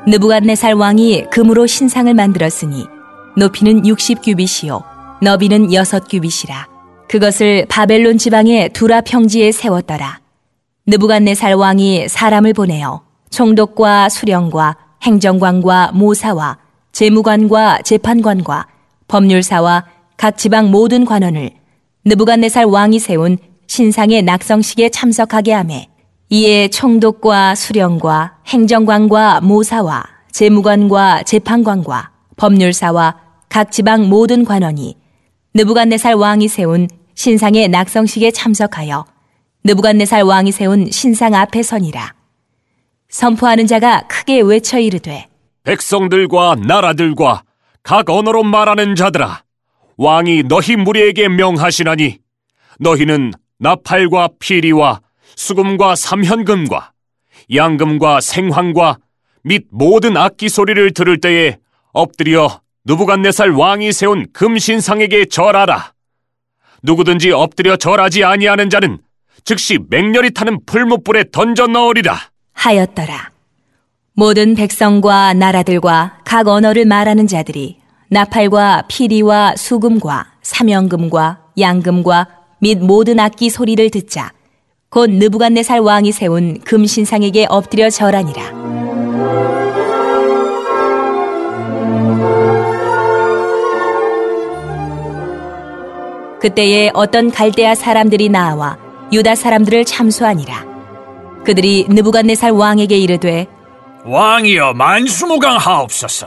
느부갓네살 왕이 금으로 신상을 만들었으니 높이는 60규빗이요 너비는 6규빗이라. 그것을 바벨론 지방의 두라 평지에 세웠더라. 느부갓네살 왕이 사람을 보내어 총독과 수령과 행정관과 모사와 재무관과 재판관과 법률사와 각 지방 모든 관원을 느부갓네살 왕이 세운 신상의 낙성식에 참석하게 하매, 이에 총독과 수령과 행정관과 모사와 재무관과 재판관과 법률사와 각 지방 모든 관원이 느부갓네살 왕이 세운 신상의 낙성식에 참석하여 느부갓네살 왕이 세운 신상 앞에 서니라. 선포하는 자가 크게 외쳐 이르되, 백성들과 나라들과 각 언어로 말하는 자들아, 왕이 너희 무리에게 명하시나니 너희는 나팔과 피리와 수금과 삼현금과 양금과 생황과 및 모든 악기 소리를 들을 때에 엎드려 느부갓네살 왕이 세운 금신상에게 절하라. 누구든지 엎드려 절하지 아니하는 자는 즉시 맹렬히 타는 풀무불에 던져 넣으리라 하였더라. 모든 백성과 나라들과 각 언어를 말하는 자들이 나팔과 피리와 수금과 삼현금과 양금과 및 모든 악기 소리를 듣자 곧 느부갓네살 왕이 세운 금신상에게 엎드려 절하니라. 그때에 어떤 갈대아 사람들이 나와 유다 사람들을 참수하니라. 그들이 느부갓네살 왕에게 이르되, 왕이여 만수무강하옵소서.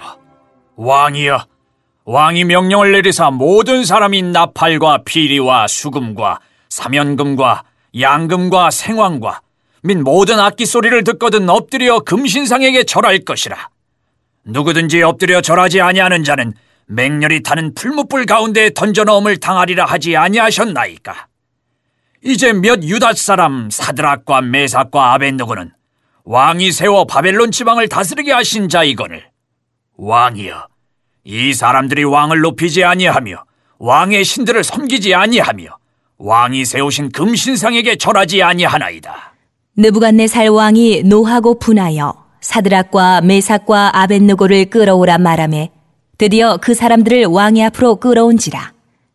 왕이여, 왕이 명령을 내리사 모든 사람이 나팔과 피리와 수금과 삼현금과 양금과 생황과 및 모든 악기 소리를 듣거든 엎드려 금신상에게 절할 것이라. 누구든지 엎드려 절하지 아니하는 자는 맹렬히 타는 풀무불 가운데 던져넣음을 당하리라 하지 아니하셨나이까. 이제 몇 유다 사람 사드락과 메삭과 아벳느고는 왕이 세워 바벨론 지방을 다스리게 하신 자이거늘, 왕이여, 이 사람들이 왕을 높이지 아니하며 왕의 신들을 섬기지 아니하며 왕이 세우신 금신상에게 절하지 아니하나이다. 느부갓네살 왕이 노하고 분하여 사드락과 메삭과 아벳느고를 끌어오라 말하매 드디어 그 사람들을 왕의 앞으로 끌어온지라.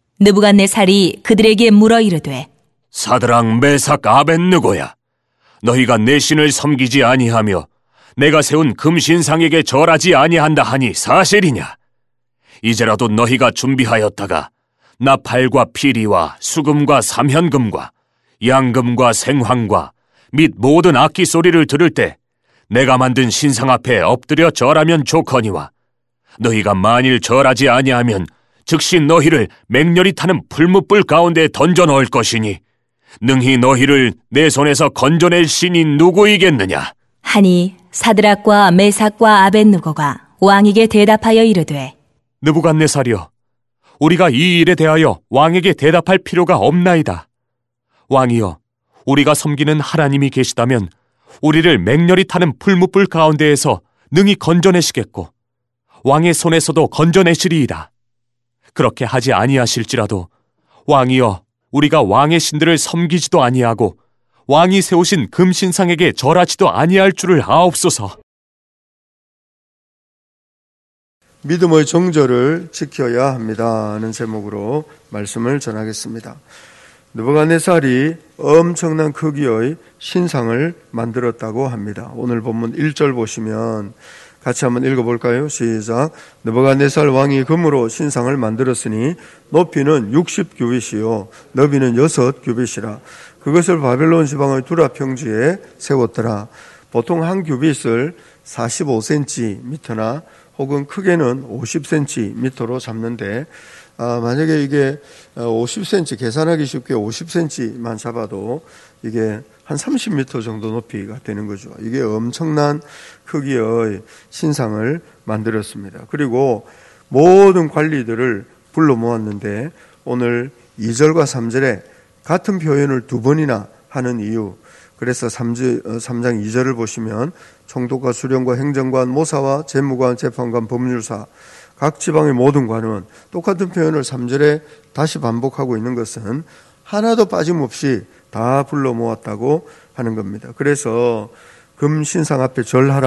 느부갓네살이 그들에게 물어 이르되, 사드락, 메삭, 아벳느고야, 너희가 내 신을 섬기지 아니하며 내가 세운 금신상에게 절하지 아니한다 하니 사실이냐? 이제라도 너희가 준비하였다가 나팔과 피리와 수금과 삼현금과 양금과 생황과 및 모든 악기 소리를 들을 때 내가 만든 신상 앞에 엎드려 절하면 좋거니와, 너희가 만일 절하지 아니하면 즉시 너희를 맹렬히 타는 풀무불 가운데 던져 넣을 것이니 능히 너희를 내 손에서 건져낼 신이 누구이겠느냐 하니, 사드락과 메삭과 아벳느고가 왕에게 대답하여 이르되, 느부갓네살이여, 우리가 이 일에 대하여 왕에게 대답할 필요가 없나이다. 왕이여, 우리가 섬기는 하나님이 계시다면 우리를 맹렬히 타는 풀무불 가운데에서 능히 건져내시겠고 왕의 손에서도 건져내시리이다. 그렇게 하지 아니하실지라도 왕이여, 우리가 왕의 신들을 섬기지도 아니하고 왕이 세우신 금신상에게 절하지도 아니할 줄을 아옵소서. 믿음의 정절을 지켜야 합니다 하는 제목으로 말씀을 전하겠습니다. 느부갓네살이 엄청난 크기의 신상을 만들었다고 합니다. 오늘 본문 1절 보시면 같이 한번 읽어볼까요? 시작. 느부갓네살 왕이 금으로 신상을 만들었으니 높이는 60규빗이요 너비는 6규빗이라. 그것을 바벨론 지방의 두라 평지에 세웠더라. 보통 한 규빗을 45cm나 혹은 크게는 50cm로 잡는데, 만약에 이게 50cm, 계산하기 쉽게 50cm만 잡아도 이게 한 30m 정도 높이가 되는 거죠. 이게 엄청난 크기의 신상을 만들었습니다. 그리고 모든 관리들을 불러 모았는데, 오늘 2절과 3절에 같은 표현을 두 번이나 하는 이유, 그래서 3장 2절을 보시면 총독과 수령과 행정관, 모사와 재무관, 재판관, 법률사, 각 지방의 모든 관원, 똑같은 표현을 3절에 다시 반복하고 있는 것은 하나도 빠짐없이 다 불러 모았다고 하는 겁니다. 그래서 금신상 앞에 절하라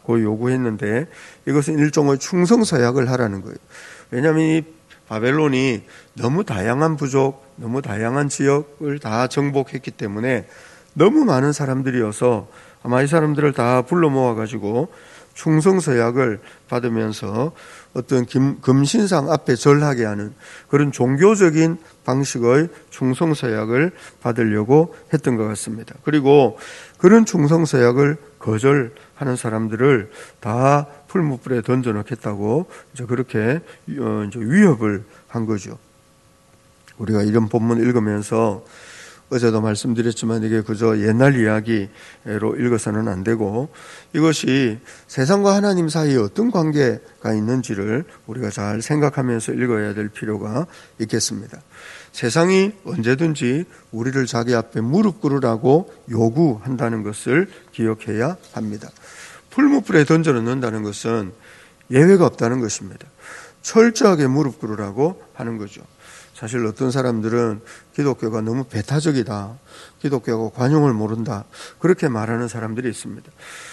고 요구했는데 이것은 일종의 충성서약을 하라는 거예요. 왜냐하면 이 바벨론이 너무 다양한 부족, 너무 다양한 지역을 다 정복했기 때문에 너무 많은 사람들이어서 아마 이 사람들을 다 불러 모아가지고 충성서약을 받으면서 어떤 금신상 앞에 절하게 하는 그런 종교적인 방식의 충성서약을 받으려고 했던 것 같습니다. 그리고 그런 충성서약을 거절하는 사람들을 다 풀무불에 던져놓겠다고 이제 그렇게 이제 위협을 한 거죠. 우리가 이런 본문 읽으면서 어제도 말씀드렸지만 이게 그저 옛날 이야기로 읽어서는 안 되고 이것이 세상과 하나님 사이에 어떤 관계가 있는지를 우리가 잘 생각하면서 읽어야 될 필요가 있겠습니다. 세상이 언제든지 우리를 자기 앞에 무릎 꿇으라고 요구한다는 것을 기억해야 합니다. 풀무불에 던져놓는다는 것은 예외가 없다는 것입니다. 철저하게 무릎 꿇으라고 하는 거죠. 사실 어떤 사람들은 기독교가 너무 배타적이다, 기독교가 관용을 모른다, 그렇게 말하는 사람들이 있습니다.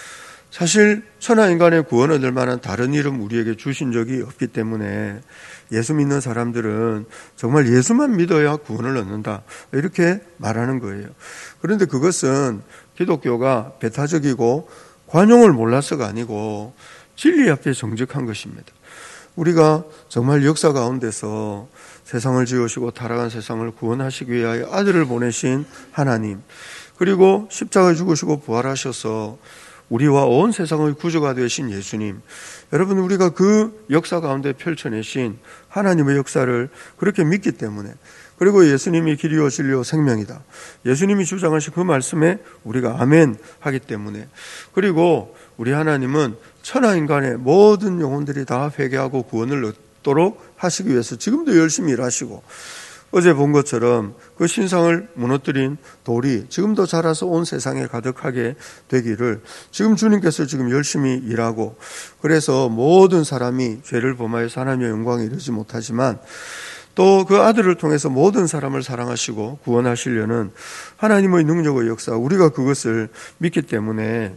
사실 천하인간의 구원을 얻을 만한 다른 이름 우리에게 주신 적이 없기 때문에 예수 믿는 사람들은 정말 예수만 믿어야 구원을 얻는다, 이렇게 말하는 거예요. 그런데 그것은 기독교가 배타적이고 관용을 몰라서가 아니고 진리 앞에 정직한 것입니다. 우리가 정말 역사 가운데서 세상을 지으시고 타락한 세상을 구원하시기 위하여 아들을 보내신 하나님, 그리고 십자가에 죽으시고 부활하셔서 우리와 온 세상의 구주가 되신 예수님, 여러분 우리가 그 역사 가운데 펼쳐내신 하나님의 역사를 그렇게 믿기 때문에, 그리고 예수님이 길이요 진리요 생명이다, 예수님이 주장하신 그 말씀에 우리가 아멘 하기 때문에, 그리고 우리 하나님은 천하인간의 모든 영혼들이 다 회개하고 구원을 얻도록 하시기 위해서 지금도 열심히 일하시고, 어제 본 것처럼 그 신상을 무너뜨린 돌이 지금도 자라서 온 세상에 가득하게 되기를 지금 주님께서 지금 열심히 일하고, 그래서 모든 사람이 죄를 범하여서 하나님의 영광에 이르지 못하지만 또 그 아들을 통해서 모든 사람을 사랑하시고 구원하시려는 하나님의 능력의 역사, 우리가 그것을 믿기 때문에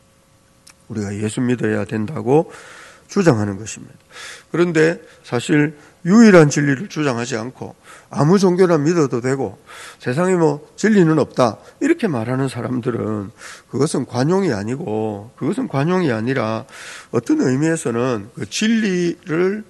우리가 예수 믿어야 된다고 주장하는 것입니다. 그런데 사실 유일한 진리를 주장하지 않고 아무 종교나 믿어도 되고 세상에 뭐 진리는 없다 이렇게 말하는 사람들은 그것은 관용이 아니고, 그것은 관용이 아니라 어떤 의미에서는 그 진리를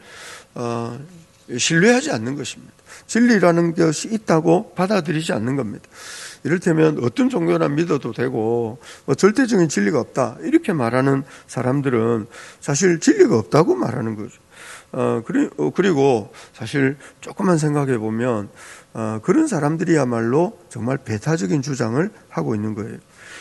신뢰하지 않는 것입니다. 진리라는 것이 있다고 받아들이지 않는 겁니다. 이를테면 어떤 종교나 믿어도 되고 뭐 절대적인 진리가 없다 이렇게 말하는 사람들은 사실 진리가 없다고 말하는 거죠. 그리고 사실 조금만 생각해 보면 그런 사람들이야말로 정말 배타적인 주장을 하고 있는 거예요.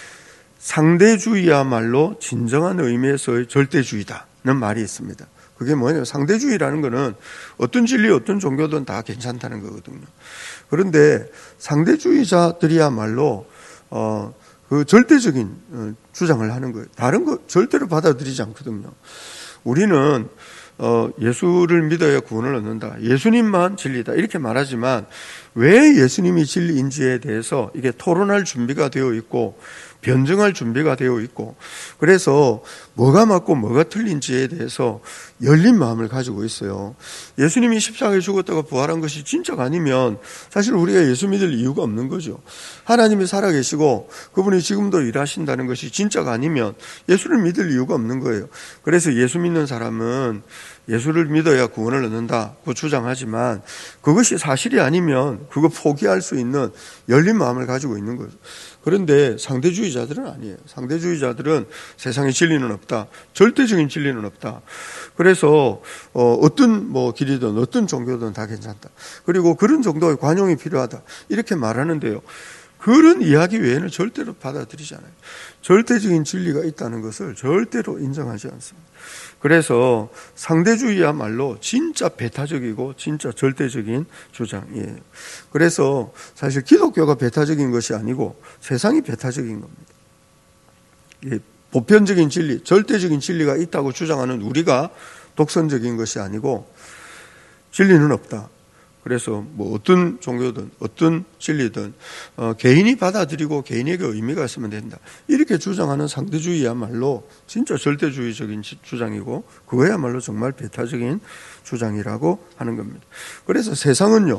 상대주의야말로 진정한 의미에서의 절대주의다는 말이 있습니다. 그게 뭐냐면 상대주의라는 거는 어떤 진리, 어떤 종교든 다 괜찮다는 거거든요. 그런데 상대주의자들이야말로 그 절대적인 주장을 하는 거예요. 다른 거 절대로 받아들이지 않거든요. 우리는 예수를 믿어야 구원을 얻는다, 예수님만 진리다 이렇게 말하지만 왜 예수님이 진리인지에 대해서 이게 토론할 준비가 되어 있고 변증할 준비가 되어 있고, 그래서 뭐가 맞고 뭐가 틀린지에 대해서 열린 마음을 가지고 있어요. 예수님이 십자가에 죽었다가 부활한 것이 진짜가 아니면 사실 우리가 예수 믿을 이유가 없는 거죠. 하나님이 살아계시고 그분이 지금도 일하신다는 것이 진짜가 아니면 예수를 믿을 이유가 없는 거예요. 그래서 예수 믿는 사람은 예수를 믿어야 구원을 얻는다고 주장하지만 그것이 사실이 아니면 그거 포기할 수 있는 열린 마음을 가지고 있는 거죠. 그런데 상대주의자들은 아니에요. 상대주의자들은 세상에 진리는 없다, 절대적인 진리는 없다, 그래서 어떤 뭐 길이든 어떤 종교든 다 괜찮다, 그리고 그런 정도의 관용이 필요하다 이렇게 말하는데요, 그런 이야기 외에는 절대로 받아들이지 않아요. 절대적인 진리가 있다는 것을 절대로 인정하지 않습니다. 그래서 상대주의야말로 진짜 배타적이고 진짜 절대적인 주장이에요. 그래서 사실 기독교가 배타적인 것이 아니고 세상이 배타적인 겁니다. 보편적인 진리, 절대적인 진리가 있다고 주장하는 우리가 독선적인 것이 아니고 진리는 없다, 그래서 뭐 어떤 종교든 어떤 진리든 개인이 받아들이고 개인에게 의미가 있으면 된다. 이렇게 주장하는 상대주의야말로 진짜 절대주의적인 주장이고 그거야말로 정말 배타적인 주장이라고 하는 겁니다. 그래서 세상은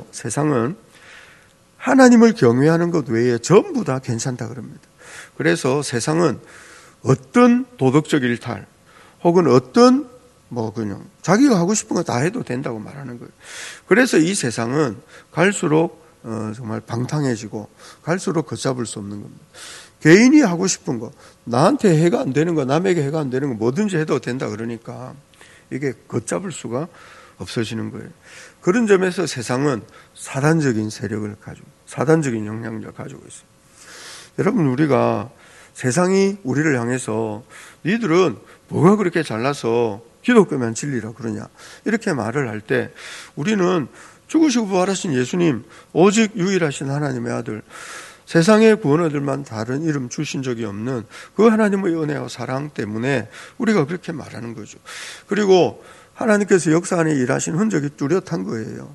하나님을 경외하는 것 외에 전부 다 괜찮다 그럽니다. 그래서 세상은 어떤 도덕적 일탈 혹은 어떤 그냥 자기가 하고 싶은 거 다 해도 된다고 말하는 거예요. 그래서 이 세상은 갈수록 정말 방탕해지고 갈수록 걷잡을 수 없는 겁니다. 개인이 하고 싶은 거, 나한테 해가 안 되는 거, 남에게 해가 안 되는 거 뭐든지 해도 된다 그러니까 이게 걷잡을 수가 없어지는 거예요. 그런 점에서 세상은 사단적인 세력을 가지고 사단적인 영향력을 가지고 있어요. 여러분, 우리가 세상이 우리를 향해서 니들은 뭐가 그렇게 잘나서 기독교만 진리라 그러냐 이렇게 말을 할 때 우리는 죽으시고 부활하신 예수님 오직 유일하신 하나님의 아들 세상의 구원 얻을만 다른 이름 주신 적이 없는 그 하나님의 은혜와 사랑 때문에 우리가 그렇게 말하는 거죠. 그리고 하나님께서 역사 안에 일하신 흔적이 뚜렷한 거예요.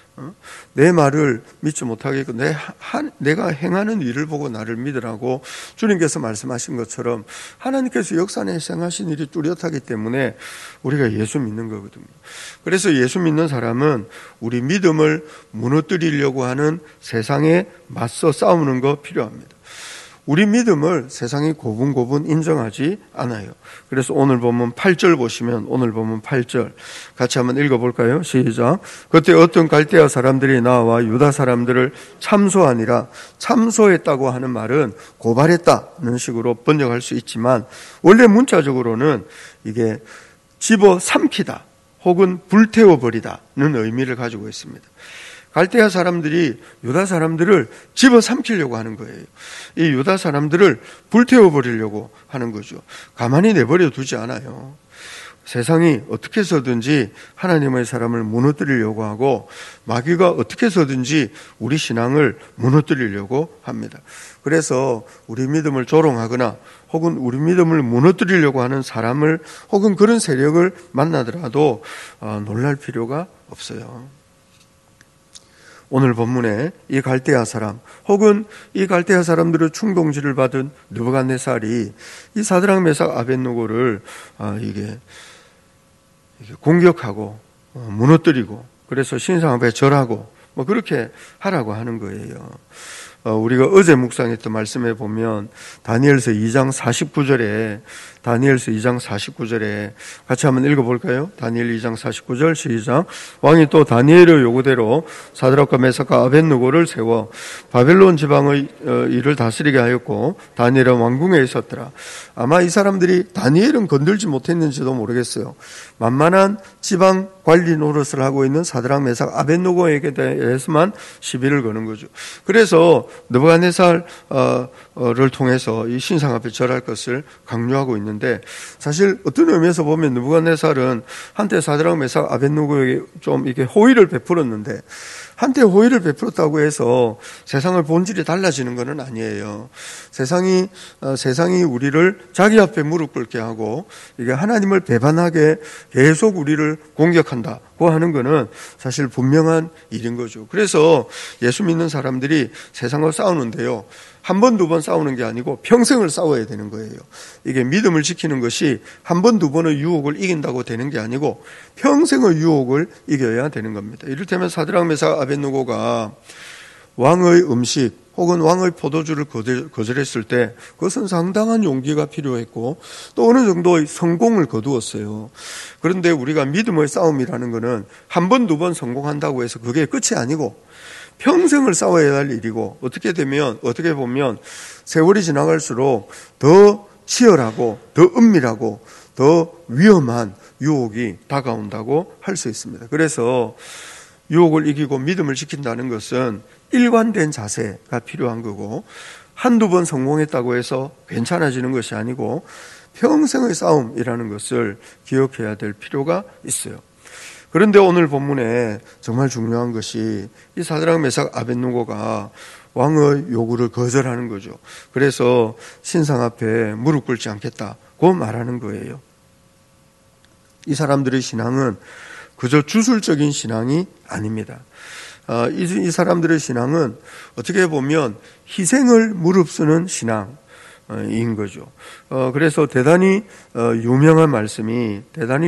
내 말을 믿지 못하겠고 내가 행하는 일을 보고 나를 믿으라고 주님께서 말씀하신 것처럼 하나님께서 역사 안에 행하신 일이 뚜렷하기 때문에 우리가 예수 믿는 거거든요. 그래서 예수 믿는 사람은 우리 믿음을 무너뜨리려고 하는 세상에 맞서 싸우는 거 필요합니다. 우리 믿음을 세상이 고분고분 인정하지 않아요. 그래서 오늘 본문 8절 보시면 오늘 본문 8절 같이 한번 읽어볼까요? 시작. 그때 어떤 갈대아 사람들이 나와 유다 사람들을 참소하니라. 참소했다고 하는 말은 고발했다는 식으로 번역할 수 있지만 원래 문자적으로는 이게 집어삼키다 혹은 불태워버리다는 의미를 가지고 있습니다. 갈대아 사람들이 유다 사람들을 집어삼키려고 하는 거예요. 이 유다 사람들을 불태워버리려고 하는 거죠. 가만히 내버려 두지 않아요. 세상이 어떻게 해서든지 하나님의 사람을 무너뜨리려고 하고 마귀가 어떻게 해서든지 우리 신앙을 무너뜨리려고 합니다. 그래서 우리 믿음을 조롱하거나 혹은 우리 믿음을 무너뜨리려고 하는 사람을 혹은 그런 세력을 만나더라도 놀랄 필요가 없어요. 오늘 본문에 이 갈대아 사람 혹은 이 갈대아 사람들의 충동질을 받은 느부갓네살이 이 사드락 메삭 아벳느고를 이게 공격하고 무너뜨리고 그래서 신상 앞에 절하고 그렇게 하라고 하는 거예요. 우리가 어제 묵상했던 말씀에 보면 다니엘서 2장 49절에 같이 한번 읽어볼까요? 다니엘 2장 49절 시작. 왕이 또 다니엘의 요구대로 사드락과 메삭과 아벳느고를 세워 바벨론 지방의 일을 다스리게 하였고 다니엘은 왕궁에 있었더라. 아마 이 사람들이 다니엘은 건들지 못했는지도 모르겠어요. 만만한 지방 관리 노릇을 하고 있는 사드락 메삭 아벳느고에게 대해서만 시비를 거는 거죠. 그래서 느부갓네살을 통해서 이 신상 앞에 절할 것을 강요하고 있는데 사실 어떤 의미에서 보면 느부갓네살은 한때 사드락 메삭 아벳느고에게 좀 이게 호의를 베풀었는데 한때 호의를 베풀었다고 해서 세상의 본질이 달라지는 것은 아니에요. 세상이 우리를 자기 앞에 무릎 꿇게 하고 이게 하나님을 배반하게 계속 우리를 공격한다고 하는 것은 사실 분명한 일인 거죠. 그래서 예수 믿는 사람들이 세상과 싸우는데요. 한 번, 두 번 싸우는 게 아니고 평생을 싸워야 되는 거예요. 이게 믿음을 지키는 것이 한 번, 두 번의 유혹을 이긴다고 되는 게 아니고 평생의 유혹을 이겨야 되는 겁니다. 이를테면 사드락 메삭 아벳느고가 왕의 음식 혹은 왕의 포도주를 거절했을 때 그것은 상당한 용기가 필요했고 또 어느 정도의 성공을 거두었어요. 그런데 우리가 믿음의 싸움이라는 것은 한 번, 두 번 성공한다고 해서 그게 끝이 아니고 평생을 싸워야 할 일이고 어떻게 보면 세월이 지나갈수록 더 치열하고 더 은밀하고 더 위험한 유혹이 다가온다고 할 수 있습니다. 그래서 유혹을 이기고 믿음을 지킨다는 것은 일관된 자세가 필요한 거고 한두 번 성공했다고 해서 괜찮아지는 것이 아니고 평생의 싸움이라는 것을 기억해야 될 필요가 있어요. 그런데 오늘 본문에 정말 중요한 것이 이 사드락 메삭 아벳느고가 왕의 요구를 거절하는 거죠. 그래서 신상 앞에 무릎 꿇지 않겠다고 말하는 거예요. 이 사람들의 신앙은 그저 주술적인 신앙이 아닙니다. 이 사람들의 신앙은 어떻게 보면 희생을 무릅쓰는 신앙인 거죠. 그래서 대단히 유명한 말씀이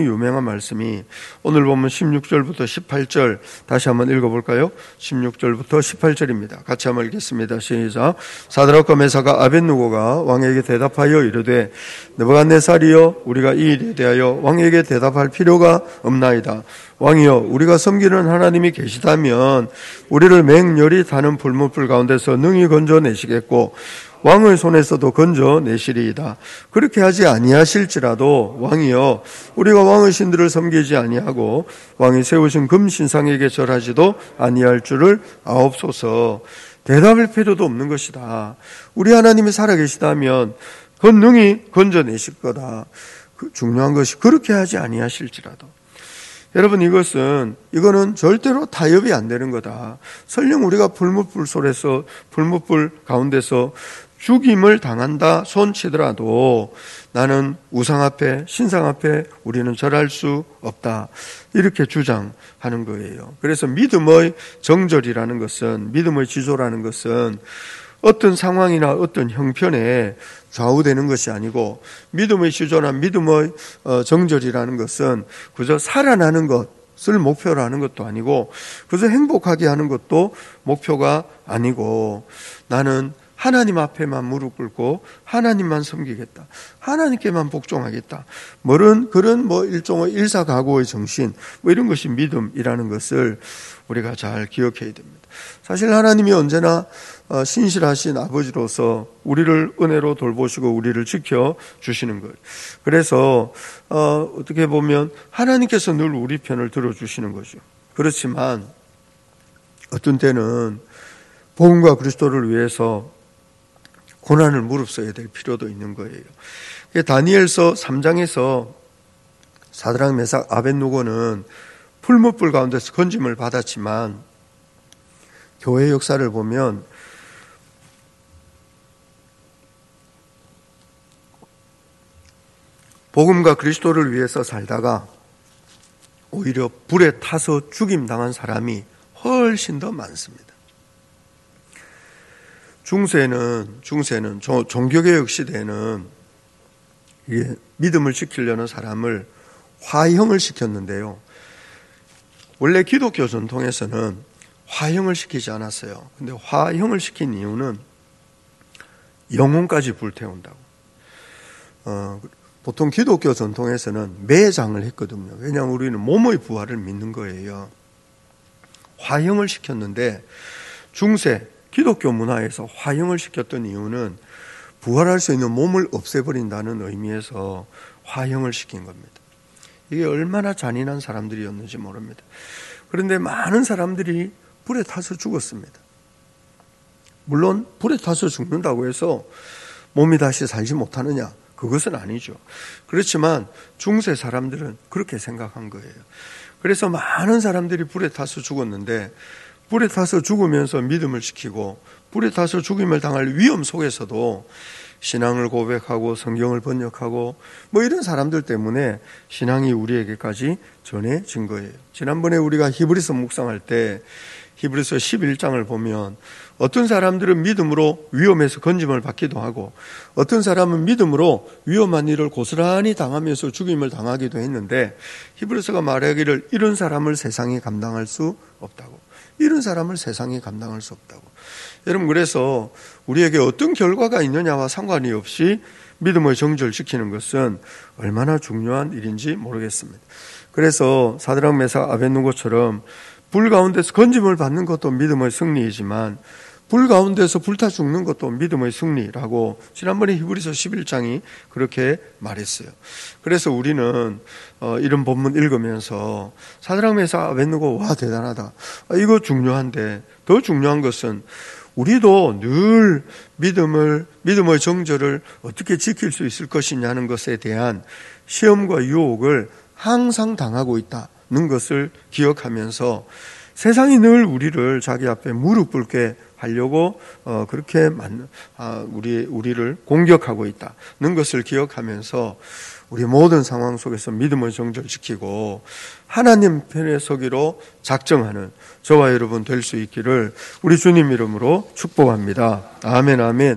오늘 보면 16절부터 18절 다시 한번 읽어볼까요? 16절부터 18절입니다. 같이 한번 읽겠습니다. 시작. 사드락과 메사가 아벳느고가 왕에게 대답하여 이르되 느부갓네살이여 우리가 이 일에 대하여 왕에게 대답할 필요가 없나이다. 왕이여 우리가 섬기는 하나님이 계시다면 우리를 맹렬히 타는 불못불 가운데서 능히 건져내시겠고 왕의 손에서도 건져내시리이다. 그렇게 하지 아니하실지라도 왕이여 우리가 왕의 신들을 섬기지 아니하고 왕이 세우신 금신상에게 절하지도 아니할 줄을 아옵소서. 대답할 필요도 없는 것이다. 우리 하나님이 살아계시다면 능히 건져내실 거다. 중요한 것이 그렇게 하지 아니하실지라도. 여러분 이거는 절대로 타협이 안 되는 거다. 설령 우리가 불못불 가운데서 죽임을 당한다 손치더라도 나는 우상 앞에 신상 앞에 우리는 절할 수 없다. 이렇게 주장하는 거예요. 그래서 믿음의 정절이라는 것은 믿음의 지조라는 것은 어떤 상황이나 어떤 형편에 좌우되는 것이 아니고 믿음의 지조나 믿음의 정절이라는 것은 그저 살아나는 것을 목표로 하는 것도 아니고 그저 행복하게 하는 것도 목표가 아니고 나는 하나님 앞에만 무릎 꿇고 하나님만 섬기겠다. 하나님께만 복종하겠다. 그런 일종의 일사각오의 정신 이런 것이 믿음이라는 것을 우리가 잘 기억해야 됩니다. 사실 하나님이 언제나 신실하신 아버지로서 우리를 은혜로 돌보시고 우리를 지켜주시는 거예요. 그래서 어떻게 보면 하나님께서 늘 우리 편을 들어주시는 거죠. 그렇지만 어떤 때는 복음과 그리스도를 위해서 고난을 무릅써야 될 필요도 있는 거예요. 다니엘서 3장에서 사드락 메삭 아벳느고는 풀무불 가운데서 건짐을 받았지만 교회 역사를 보면 복음과 그리스도를 위해서 살다가 오히려 불에 타서 죽임당한 사람이 훨씬 더 많습니다. 중세는 종교개혁 시대에는 믿음을 지키려는 사람을 화형을 시켰는데요. 원래 기독교 전통에서는 화형을 시키지 않았어요. 근데 화형을 시킨 이유는 영혼까지 불태운다고. 보통 기독교 전통에서는 매장을 했거든요. 왜냐하면 우리는 몸의 부활을 믿는 거예요. 화형을 시켰는데 중세 기독교 문화에서 화형을 시켰던 이유는 부활할 수 있는 몸을 없애버린다는 의미에서 화형을 시킨 겁니다. 이게 얼마나 잔인한 사람들이었는지 모릅니다. 그런데 많은 사람들이 불에 타서 죽었습니다. 물론 불에 타서 죽는다고 해서 몸이 다시 살지 못하느냐? 그것은 아니죠. 그렇지만 중세 사람들은 그렇게 생각한 거예요. 그래서 많은 사람들이 불에 타서 죽었는데 불에 타서 죽으면서 믿음을 지키고 불에 타서 죽임을 당할 위험 속에서도 신앙을 고백하고 성경을 번역하고 이런 사람들 때문에 신앙이 우리에게까지 전해진 거예요. 지난번에 우리가 히브리서 묵상할 때 히브리서 11장을 보면 어떤 사람들은 믿음으로 위험에서 건짐을 받기도 하고 어떤 사람은 믿음으로 위험한 일을 고스란히 당하면서 죽임을 당하기도 했는데 히브리서가 말하기를 이런 사람을 세상이 감당할 수 없다고. 이런 사람을 세상이 감당할 수 없다고. 여러분 그래서 우리에게 어떤 결과가 있느냐와 상관이 없이 믿음을 정절시키는 것은 얼마나 중요한 일인지 모르겠습니다. 그래서 사드락 메삭 아벳느고처럼 불 가운데서 건짐을 받는 것도 믿음의 승리이지만 불 가운데서 불타 죽는 것도 믿음의 승리라고 지난번에 히브리서 11장이 그렇게 말했어요. 그래서 우리는 이런 본문 읽으면서 사드락 메삭 아벳느고 와 대단하다. 이거 중요한데 더 중요한 것은 우리도 늘 믿음의 정절을 어떻게 지킬 수 있을 것이냐는 것에 대한 시험과 유혹을 항상 당하고 있다는 것을 기억하면서 세상이 늘 우리를 자기 앞에 무릎 꿇게 하려고 그렇게 우리를 공격하고 있다는 것을 기억하면서 우리 모든 상황 속에서 믿음을 정절시키고 하나님 편에 서기로 작정하는 저와 여러분 될 수 있기를 우리 주님 이름으로 축복합니다. 아멘, 아멘.